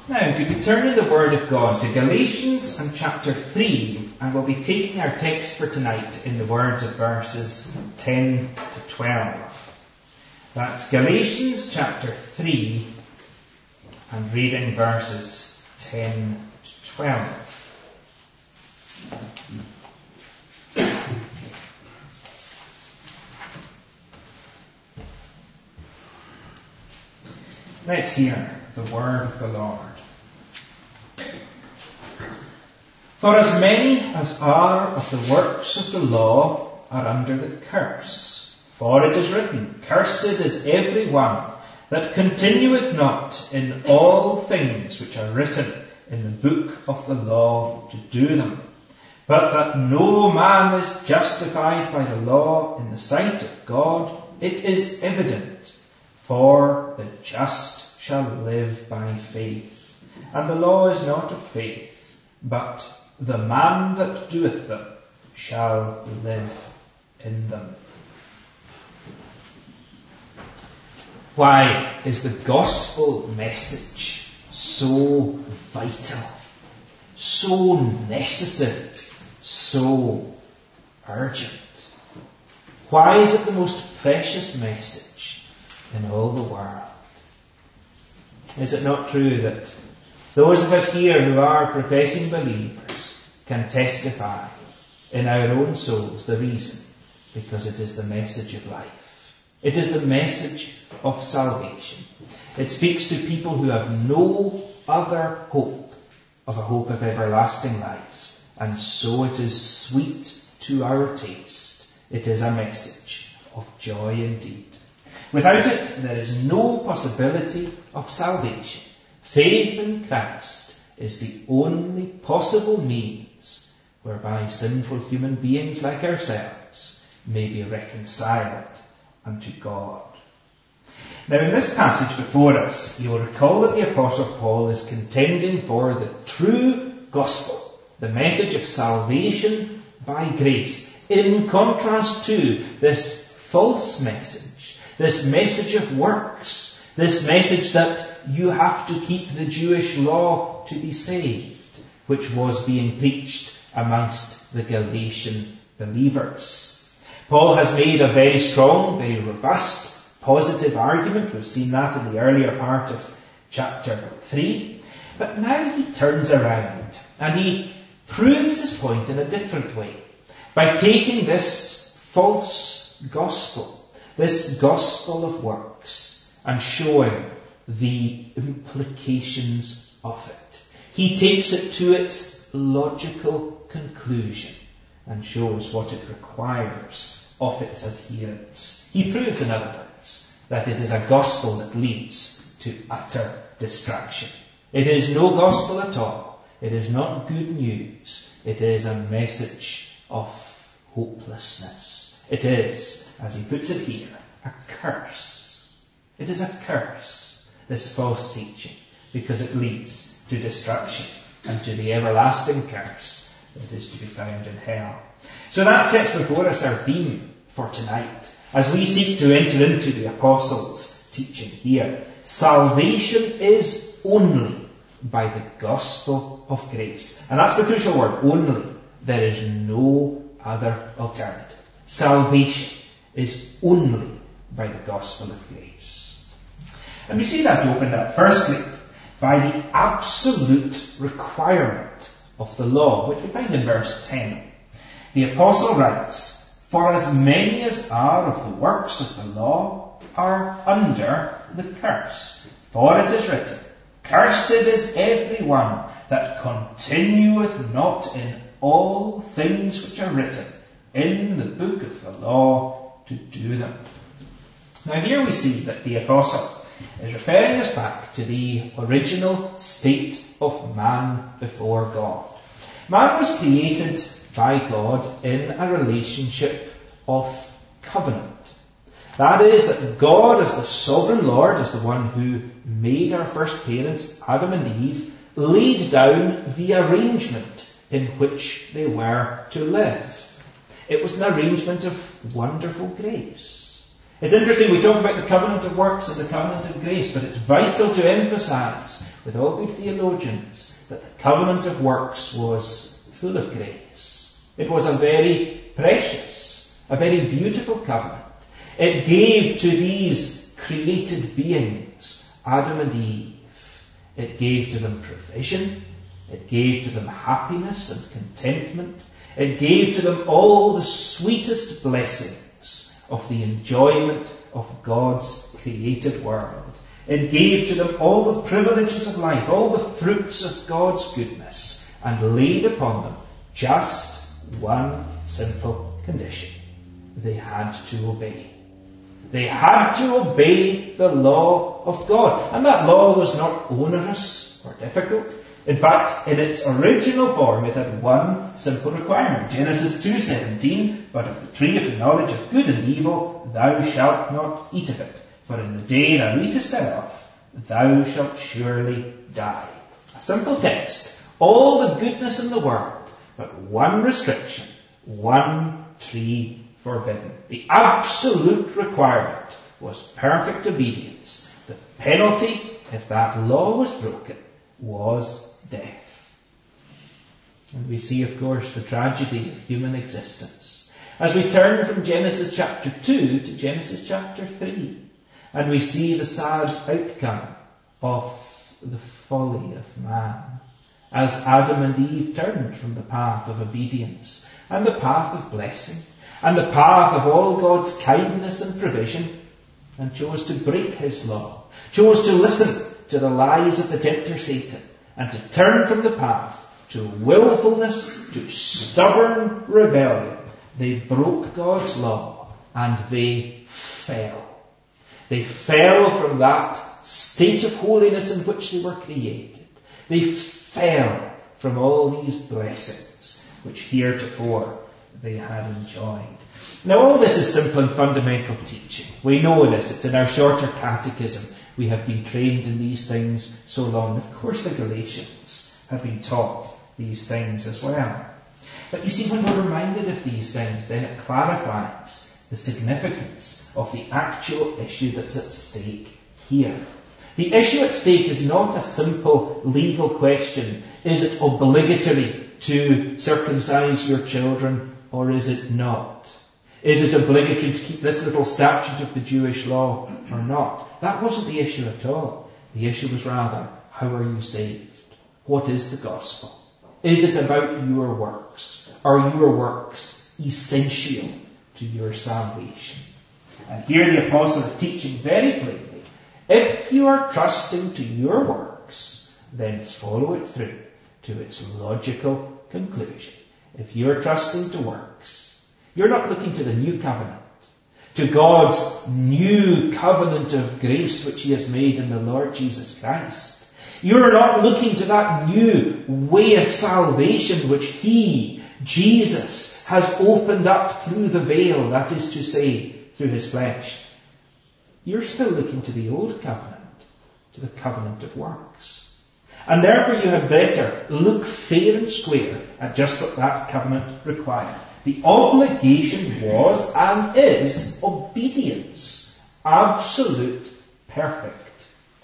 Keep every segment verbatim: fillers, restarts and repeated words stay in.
Now, could we turn to the Word of God, to Galatians and chapter three, and we'll be taking our text for tonight in the words of verses ten to twelve. That's Galatians chapter three, and reading verses ten to twelve. Let's hear the word of the Lord. For as many as are of the works of the law are under the curse. For it is written, Cursed is every one that continueth not in all things which are written in the book of the law to do them. But that no man is justified by the law in the sight of God, it is evident. For the just shall live by faith. And the law is not of faith, but the man that doeth them shall live in them. Why is the gospel message so vital, so necessary, so urgent? Why is it the most precious message in all the world? Is it not true that those of us here who are professing believers can testify in our own souls the reason? Because it is the message of life. It is the message of salvation. It speaks to people who have no other hope of a hope of everlasting life. And so it is sweet to our taste. It is a message of joy indeed. Without it, there is no possibility of salvation. Faith in Christ is the only possible means whereby sinful human beings like ourselves may be reconciled unto God. Now, in this passage before us, you'll recall that the Apostle Paul is contending for the true gospel, the message of salvation by grace, in contrast to this false message, this message of works, this message that you have to keep the Jewish law to be saved, which was being preached amongst the Galatian believers. Paul has made a very strong, very robust, positive argument. We've seen that in the earlier part of chapter three. But now he turns around and he proves his point in a different way by taking this false gospel, this gospel of works, and showing the implications of it. He takes it to its logical conclusion and shows what it requires of its adherents. He proves, in other words, that it is a gospel that leads to utter destruction. It is no gospel at all. It is not good news. It is a message of hopelessness. It is, as he puts it here, a curse. It is a curse, this false teaching, because it leads to destruction and to the everlasting curse that is to be found in hell. So that sets before us our theme for tonight, as we seek to enter into the Apostles' teaching here. Salvation is only by the gospel of grace. And that's the crucial word, only. There is no other alternative. Salvation is only by the gospel of grace. And we see that opened up, firstly, by the absolute requirement of the law, which we find in verse ten. The apostle writes, For as many as are of the works of the law are under the curse. For it is written, Cursed is every one that continueth not in all things which are written in the book of the law to do them. Now here we see that the apostle is referring us back to the original state of man before God. Man was created by God in a relationship of covenant. That is, that God, as the sovereign Lord, as the one who made our first parents, Adam and Eve, laid down the arrangement in which they were to live. It was an arrangement of wonderful grace. It's interesting, we talk about the covenant of works and the covenant of grace, but it's vital to emphasize, with all good theologians, that the covenant of works was full of grace. It was a very precious, a very beautiful covenant. It gave to these created beings, Adam and Eve, it gave to them provision, it gave to them happiness and contentment, it gave to them all the sweetest blessings of the enjoyment of God's created world. It gave to them all the privileges of life, all the fruits of God's goodness, and laid upon them just one simple condition. They had to obey. They had to obey the law of God. And that law was not onerous or difficult. In fact, in its original form, it had one simple requirement. Genesis two seventeen, but of the tree of the knowledge of good and evil, thou shalt not eat of it. For in the day thou eatest thereof, thou shalt surely die. A simple text. All the goodness in the world, but one restriction, one tree forbidden. The absolute requirement was perfect obedience. The penalty, if that law was broken, was death. And we see, of course, the tragedy of human existence as we turn from Genesis chapter two to Genesis chapter three, and we see the sad outcome of the folly of man as Adam and Eve turned from the path of obedience and the path of blessing and the path of all God's kindness and provision, and chose to break his law, chose to listen to the lies of the tempter Satan, and to turn from the path to willfulness, to stubborn rebellion. They broke God's law and they fell. They fell from that state of holiness in which they were created. They fell from all these blessings which heretofore they had enjoyed. Now all this is simple and fundamental teaching. We know this. It's in our shorter catechism. We have been trained in these things so long. Of course the Galatians have been taught these things as well. But you see, when we're reminded of these things, then it clarifies the significance of the actual issue that's at stake here. The issue at stake is not a simple legal question. Is it obligatory to circumcise your children, or is it not? Is it obligatory to keep this little statute of the Jewish law or not? That wasn't the issue at all. The issue was rather, how are you saved? What is the gospel? Is it about your works? Are your works essential to your salvation? And here the apostle is teaching very plainly, if you are trusting to your works, then follow it through to its logical conclusion. If you are trusting to works, you're not looking to the new covenant, to God's new covenant of grace which he has made in the Lord Jesus Christ. You're not looking to that new way of salvation which he, Jesus, has opened up through the veil, that is to say, through his flesh. You're still looking to the old covenant, to the covenant of works. And therefore you had better look fair and square at just what that covenant required. The obligation was and is obedience. Absolute, perfect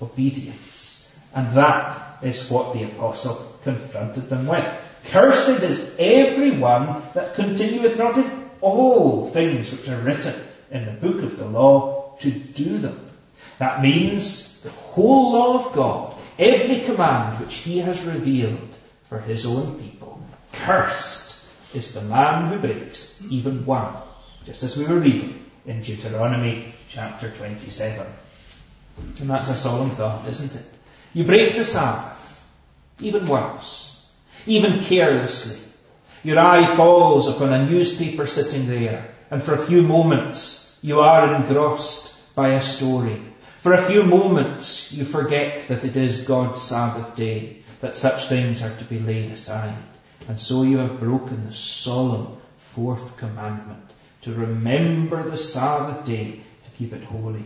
obedience. And that is what the apostle confronted them with. Cursed is everyone that continueth not in all things which are written in the book of the law to do them. That means the whole law of God, every command which he has revealed for his own people. Cursed is the man who breaks even one, just as we were reading in Deuteronomy chapter twenty-seven. And that's a solemn thought, isn't it? You break the Sabbath, even once, even carelessly. Your eye falls upon a newspaper sitting there, and for a few moments you are engrossed by a story. For a few moments you forget that it is God's Sabbath day, that such things are to be laid aside. And so you have broken the solemn fourth commandment, to remember the Sabbath day, to keep it holy.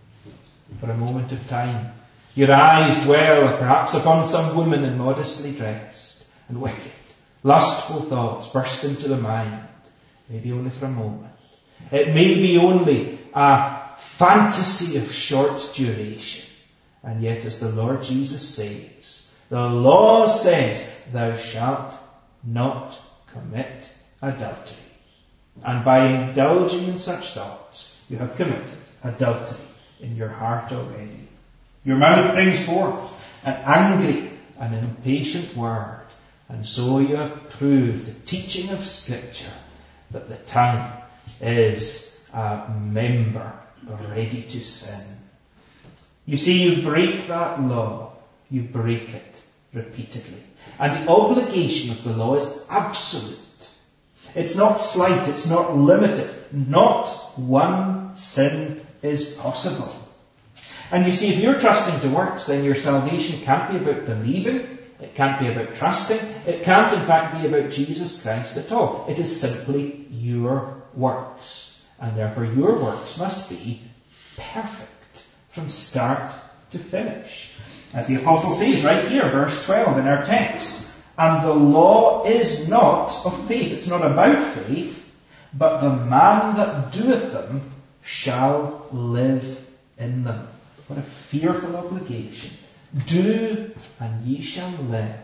For a moment of time, your eyes dwell perhaps upon some woman immodestly dressed, and wicked, lustful thoughts burst into the mind, maybe only for a moment. It may be only a fantasy of short duration. And yet, as the Lord Jesus says, the law says, thou shalt not commit adultery. And by indulging in such thoughts, you have committed adultery in your heart already. Your mouth brings forth an angry and impatient word, and so you have proved the teaching of Scripture that the tongue is a member ready to sin. You see, you break that law, you break it repeatedly. And the obligation of the law is absolute. It's not slight, it's not limited. Not one sin is possible. And you see, if you're trusting to works, then your salvation can't be about believing, it can't be about trusting, it can't in fact be about Jesus Christ at all. It is simply your works. And therefore your works must be perfect from start to finish. As the Apostle says right here, verse twelve in our text, and the law is not of faith. It's not about faith, but the man that doeth them shall live in them. What a fearful obligation. Do, and ye shall live.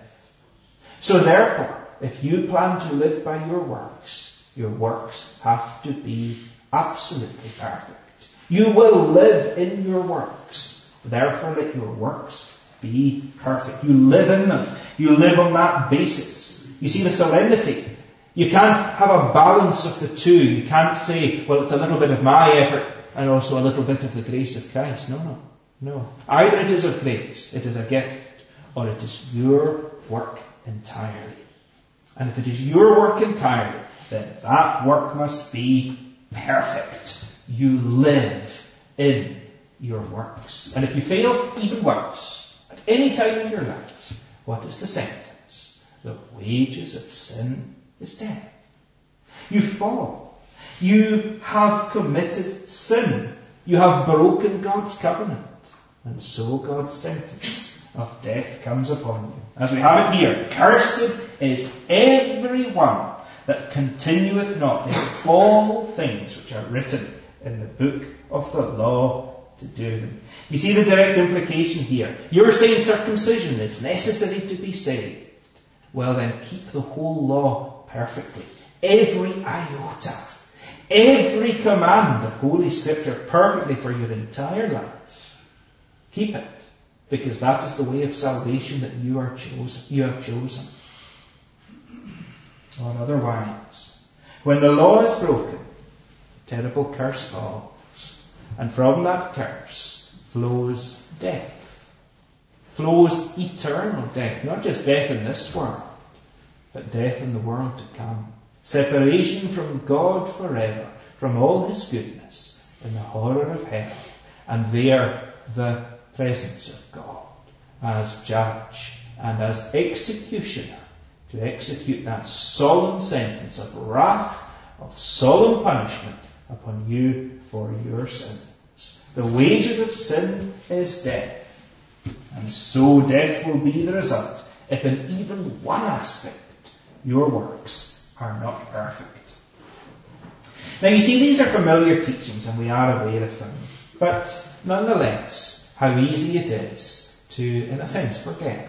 So therefore, if you plan to live by your works, your works have to be absolutely perfect. You will live in your works. Therefore, let your works be perfect. You live in them. You live on that basis. You see the solemnity. You can't have a balance of the two. You can't say, well, it's a little bit of my effort and also a little bit of the grace of Christ. No, no, no. Either it is of grace, it is a gift, or it is your work entirely. And if it is your work entirely, then that work must be perfect. You live in your works. And if you fail, even worse, at any time in your life, what is the sentence? The wages of sin is death. You fall. You have committed sin. You have broken God's covenant. And so God's sentence of death comes upon you. As we have it here, cursed is every one that continueth not in all things which are written in the book of the law to do them. You see the direct implication here. You're saying circumcision is necessary to be saved. Well then, keep the whole law perfectly. Every iota, every command of Holy Scripture perfectly for your entire life. Keep it, because that is the way of salvation that you are chosen. You have chosen. Or otherwise, when the law is broken, terrible curse falls. And from that curse flows death. Flows eternal death. Not just death in this world, but death in the world to come. Separation from God forever, from all His goodness, in the horror of hell. And there the presence of God as judge and as executioner to execute that solemn sentence of wrath, of solemn punishment upon you for your sins. The wages of sin is death. And so death will be the result if in even one aspect your works are not perfect. Now you see, these are familiar teachings and we are aware of them. But nonetheless, how easy it is to, in a sense, forget.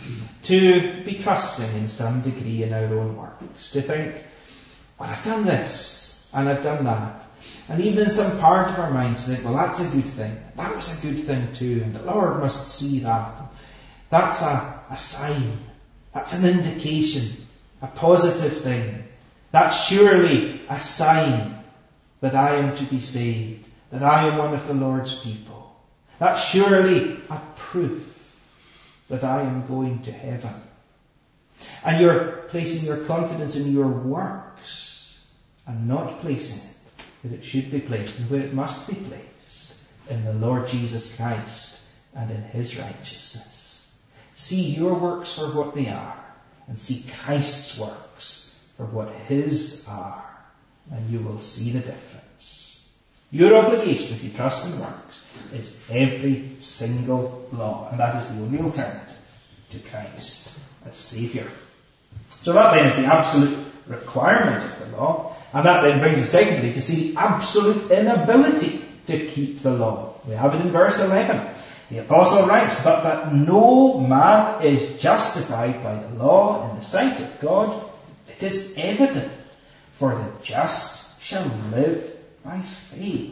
To be trusting in some degree in our own works. To think, well, I've done this and I've done that. And even in some part of our minds think, well, that's a good thing. That was a good thing too. And the Lord must see that. That's a, a sign. That's an indication. A positive thing. That's surely a sign that I am to be saved. That I am one of the Lord's people. That's surely a proof that I am going to heaven. And you're placing your confidence in your works and not placing it that it should be placed and where it must be placed, in the Lord Jesus Christ and in His righteousness. See your works for what they are and see Christ's works for what His are, and you will see the difference. Your obligation, if you trust in works, is every single law, and that is the only alternative to Christ as Saviour. So that then is the absolute requirement of the law, and that then brings us secondly to see the absolute inability to keep the law. We have it in verse eleven. The apostle writes, but that no man is justified by the law in the sight of God, it is evident, for the just shall live by faith.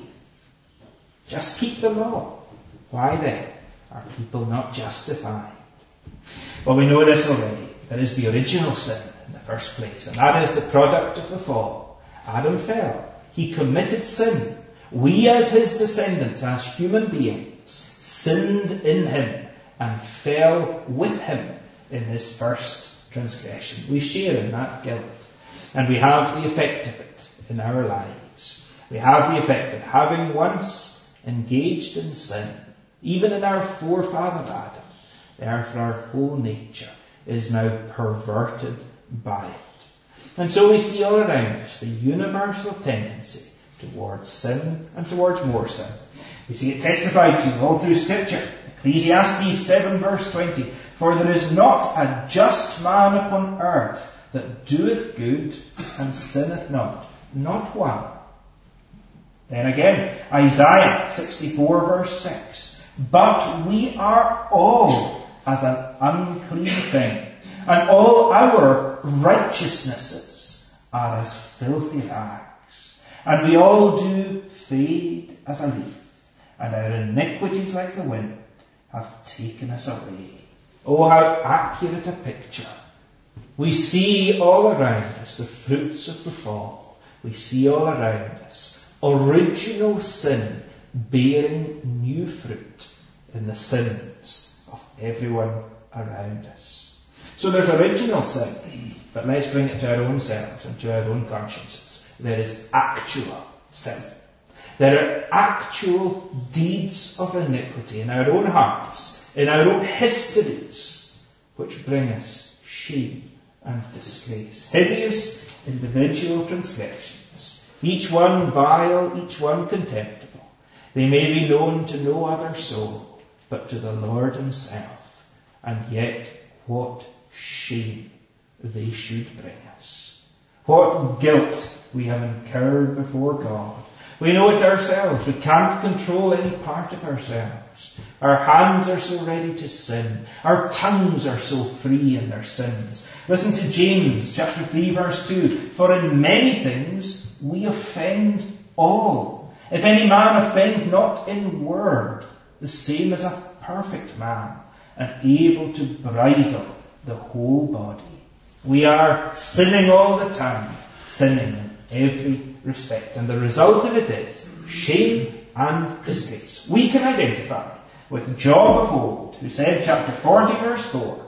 Just keep the law. Why then are people not justified? Well, we know this already. There is the original sin in the first place, and that is the product of the fall. Adam fell. He committed sin. We as his descendants, as human beings, sinned in him and fell with him in his first transgression. We share in that guilt, and we have the effect of it in our lives. We have the effect that having once engaged in sin, even in our forefather Adam, therefore our whole nature is now perverted by it. And so we see all around us the universal tendency towards sin and towards more sin. We see it testified to all through Scripture. Ecclesiastes seven verse twenty, for there is not a just man upon earth that doeth good and sinneth not, not one. Then again, Isaiah sixty-four verse six, but we are all as an unclean thing, and all our righteousnesses are as filthy rags, and we all do fade as a leaf, and our iniquities like the wind have taken us away. Oh, how accurate a picture. We see all around us the fruits of the fall. We see all around us original sin bearing new fruit in the sins of everyone around us. So there's original sin, but let's bring it to our own selves and to our own consciences. There is actual sin. There are actual deeds of iniquity in our own hearts, in our own histories, which bring us shame and disgrace. Hideous individual transgressions. Each one vile, each one contemptible. They may be known to no other soul, but to the Lord himself. And yet, what shame they should bring us. What guilt we have incurred before God. We know it ourselves. We can't control any part of ourselves. Our hands are so ready to sin. Our tongues are so free in their sins. Listen to James chapter three verse two. For in many things we offend all. If any man offend not in word, the same as a perfect man, and able to bridle the whole body. We are sinning all the time, sinning in every respect. And the result of it is shame and disgrace. We can identify with Job of old, who said, chapter forty verse four,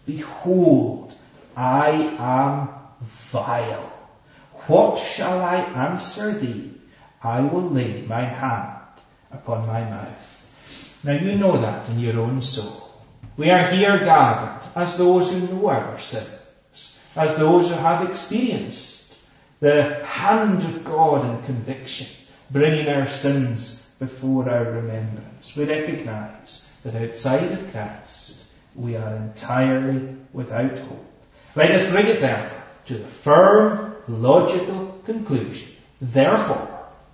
behold, I am vile. What shall I answer thee? I will lay mine hand upon my mouth. Now you know that in your own soul. We are here gathered as those who know our sins, as those who have experienced the hand of God in conviction, bringing our sins before our remembrance. We recognize that outside of Christ we are entirely without hope. Let us bring it therefore to the firm, logical conclusion. Therefore,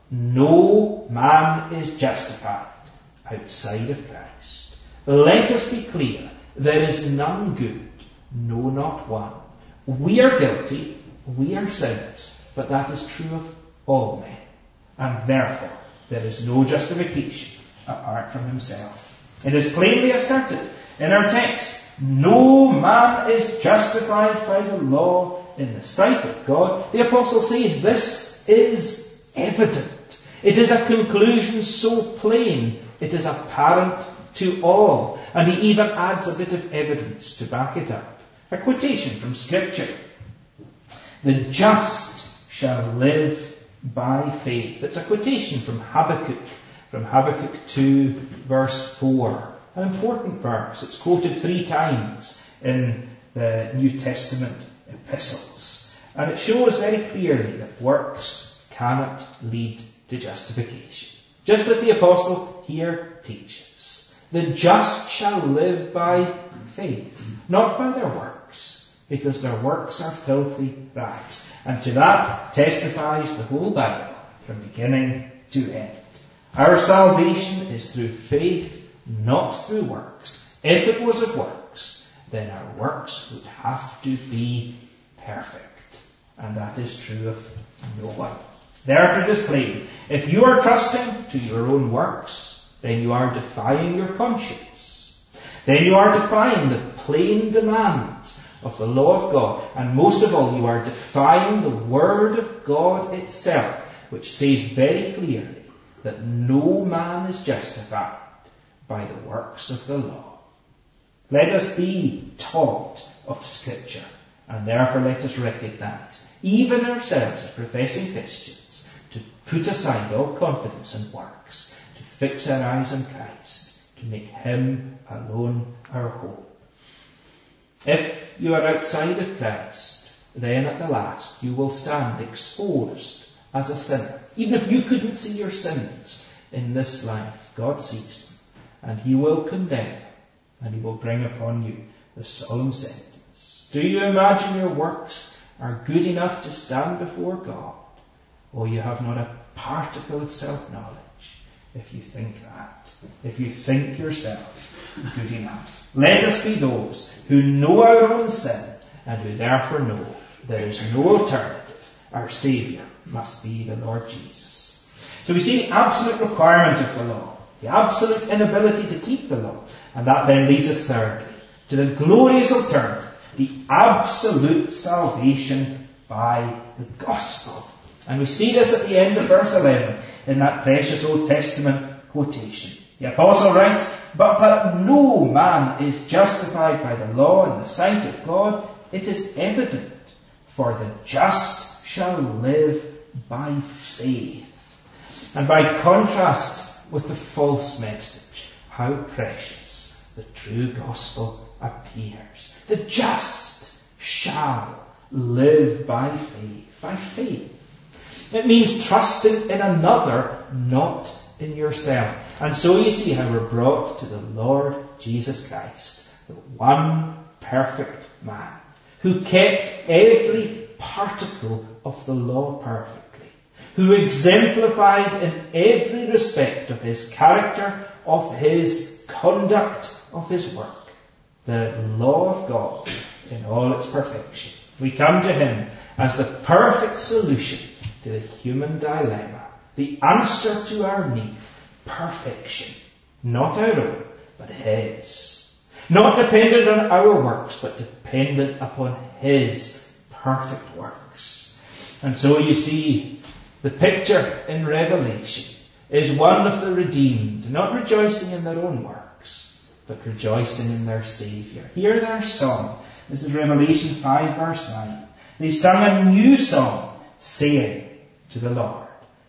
no man is justified outside of Christ. Let us be clear. There is none good, no, not one. We are guilty, we are sinners, but that is true of all men. And therefore, there is no justification apart from himself. It is plainly asserted in our text, no man is justified by the law in the sight of God. The apostle says this is evident. It is a conclusion so plain, it is apparent to all. And he even adds a bit of evidence to back it up. A quotation from Scripture. The just shall live by faith. It's a quotation from Habakkuk, from Habakkuk two, verse four. An important verse. It's quoted three times in the New Testament epistles. And it shows very clearly that works cannot lead to justification. Just as the apostle here teaches. The just shall live by faith, not by their works, because their works are filthy rags. And to that testifies the whole Bible from beginning to end. Our salvation is through faith, not through works. If it was of works, then our works would have to be perfect. And that is true of no one. Therefore it is plain, if you are trusting to your own works, then you are defying your conscience. Then you are defying the plain demands of the law of God. And most of all, you are defying the Word of God itself, which says very clearly that no man is justified by the works of the law. Let us be taught of Scripture, and therefore let us recognize, even ourselves as professing Christians, to put aside all confidence in works, to fix our eyes on Christ, to make Him alone our hope. If you are outside of Christ, then at the last you will stand exposed as a sinner. Even if you couldn't see your sins in this life, God sees them, and He will condemn, and He will bring upon you the solemn sentence. Do you imagine your works are good enough to stand before God? Or you have not a particle of self-knowledge if you think that, if you think yourself good enough. Let us be those who know our own sin, and who therefore know there is no alternative. Our Saviour must be the Lord Jesus. So we see the absolute requirement of the law, the absolute inability to keep the law, and that then leads us thirdly to the glorious alternative, the absolute salvation by the gospel. And we see this at the end of verse eleven in that precious Old Testament quotation. The apostle writes, "But that no man is justified by the law in the sight of God, it is evident, for the just shall live by faith." And by contrast with the false message, how precious the true gospel appears. The just shall live by faith. By faith. It means trusting in another, not in yourself. And so you see how we're brought to the Lord Jesus Christ, the one perfect man, who kept every particle of the law perfectly, who exemplified in every respect of his character, of his conduct, of his work, the law of God in all its perfection. We come to him as the perfect solution to the human dilemma, the answer to our need, perfection, not our own, but his. Not dependent on our works, but dependent upon his perfect works. And so you see, the picture in Revelation is one of the redeemed, not rejoicing in their own works, but rejoicing in their Saviour. Hear their song. This is Revelation five verse nine. They sang a new song, saying to the Lord,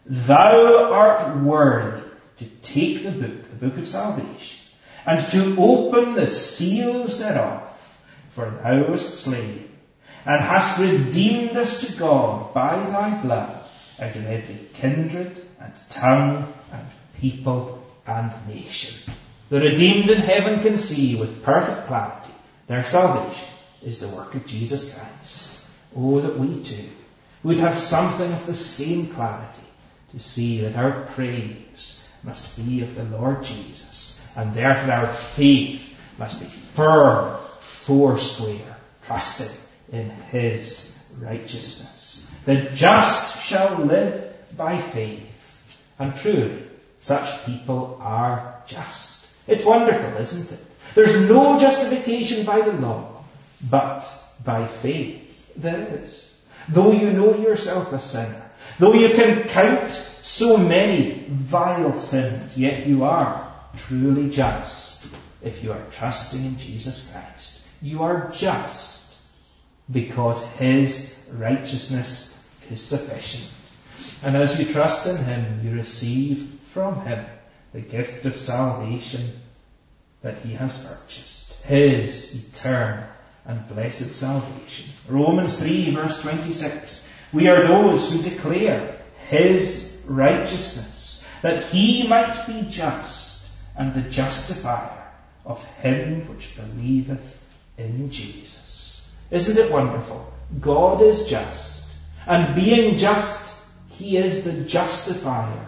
"Thou art worthy to take the book, the book of salvation, and to open the seals thereof, for thou wast slain, and hast redeemed us to God by thy blood, out of every kindred and tongue and people and nation." The redeemed in heaven can see with perfect clarity their salvation is the work of Jesus Christ. Oh, that we too would have something of the same clarity to see that our praise must be of the Lord Jesus, and therefore our faith must be firm, foursquare, trusting in his righteousness. The just shall live by faith. And truly, such people are just. It's wonderful, isn't it? There's no justification by the law, but by faith there is. Though you know yourself a sinner, though you can count so many vile sins, yet you are truly just if you are trusting in Jesus Christ. You are just because his righteousness is sufficient. And as you trust in him, you receive from him the gift of salvation that he has purchased, his eternal and blessed salvation. Romans three verse twenty-six. We are those who declare his righteousness, that he might be just and the justifier of him which believeth in Jesus. Isn't it wonderful? God is just, and being just, he is the justifier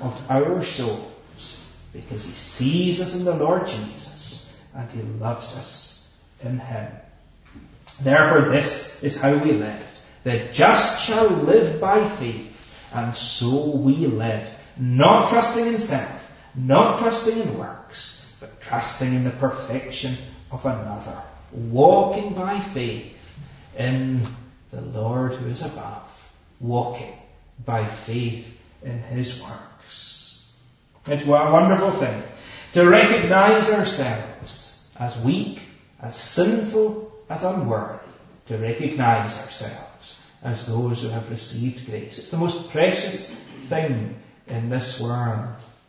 of our souls, because he sees us in the Lord Jesus and he loves us in him. Therefore, this is how we live. The just shall live by faith, and so we live, not trusting in self, not trusting in works, but trusting in the perfection of another, walking by faith in the Lord who is above, walking by faith in his works. It's a wonderful thing to recognize ourselves as weak, as sinful, as unworthy, to recognize ourselves as those who have received grace. It's the most precious thing in this world.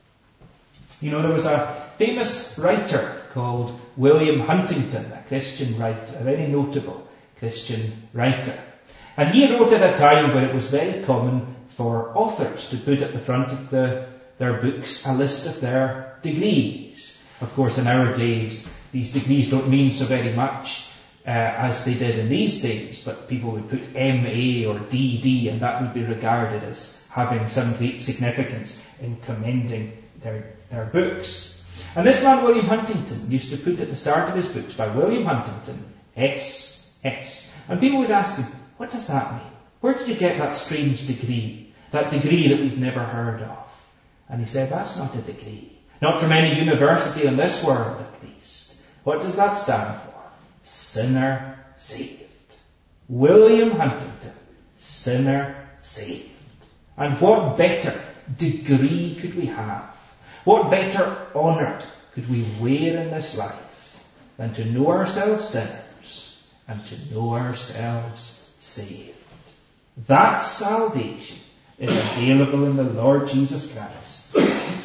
You know, there was a famous writer called William Huntington, a Christian writer, a very notable Christian writer. And he wrote at a time when it was very common for authors to put at the front of the, their books a list of their degrees. Of course, in our days, these degrees don't mean so very much uh, as they did in these days, but people would put M A or D D, and that would be regarded as having some great significance in commending their, their books. And this man, William Huntington, used to put at the start of his books, by William Huntington, S S. And people would ask him, what does that mean? Where did you get that strange degree? That degree that we've never heard of? And he said, that's not a degree. Not from any university in this world, at least. What does that stand for? Sinner saved. William Huntington, sinner saved. And what better degree could we have? What better honour could we wear in this life than to know ourselves sinners and to know ourselves saved? That salvation is available in the Lord Jesus Christ.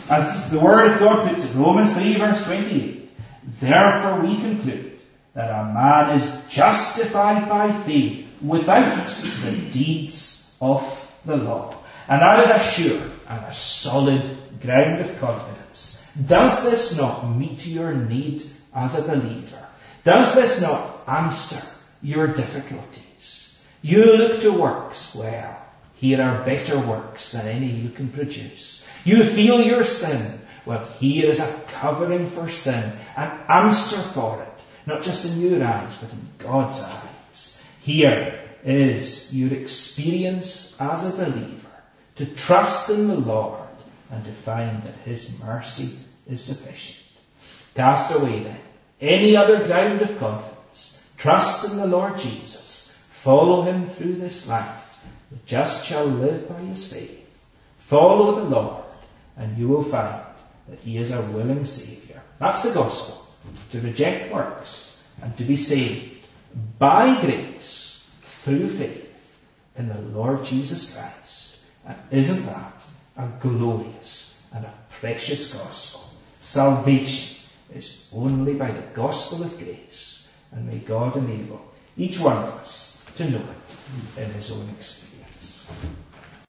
As the Word of God puts it, Romans three verse twenty-eight, therefore we conclude that a man is justified by faith without the deeds of the law. And that is a sure and a solid ground of confidence. Does this not meet your need as a believer? Does this not answer your difficulties? You look to works. Well, here are better works than any you can produce. You feel your sin. Well, here is a covering for sin, an answer for it, not just in your eyes, but in God's eyes. Here is your experience as a believer, to trust in the Lord and to find that his mercy is sufficient. Cast away then any other ground of confidence. Trust in the Lord Jesus. Follow him through this life. The just shall live by his faith. Follow the Lord, and you will find that he is a willing Saviour. That's the gospel. To reject works and to be saved by grace through faith in the Lord Jesus Christ. And isn't that a glorious and a precious gospel? Salvation is only by the gospel of grace, and may God enable each one of us to know it in his own experience.